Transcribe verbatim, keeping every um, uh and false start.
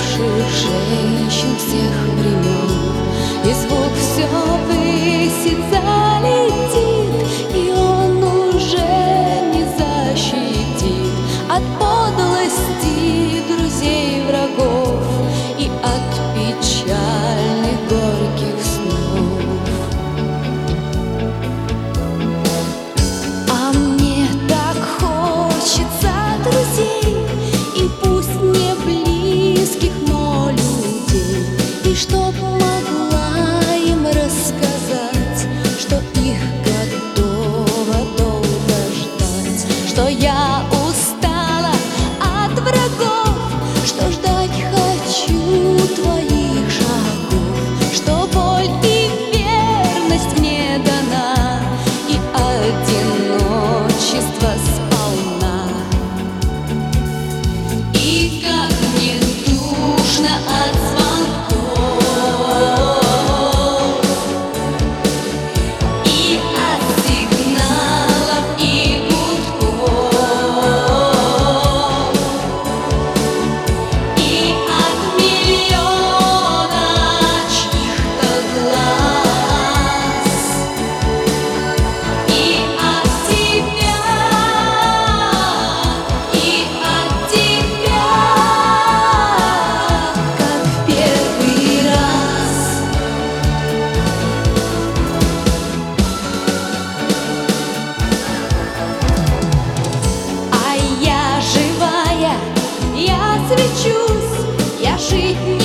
бывших женщин всех времен. И звук все высит, залетит, и он уже не защитит от подлости друзей, врагов и от печальных горьких снов. А мне так хочется друзей, и пусть не близких, но людей, и чтоб могла им рассказать, что их готова долго ждать, что я устала от врагов, что ждать хочу твоих шагов, что боль и верность мне дана, и одиночество сполна. И как мне душно от звонков, и от сигналов и гудков, и от миллиона чьих-то глаз, и от тебя, и от тебя, как в первый раз. А я живая, я свечусь, я жить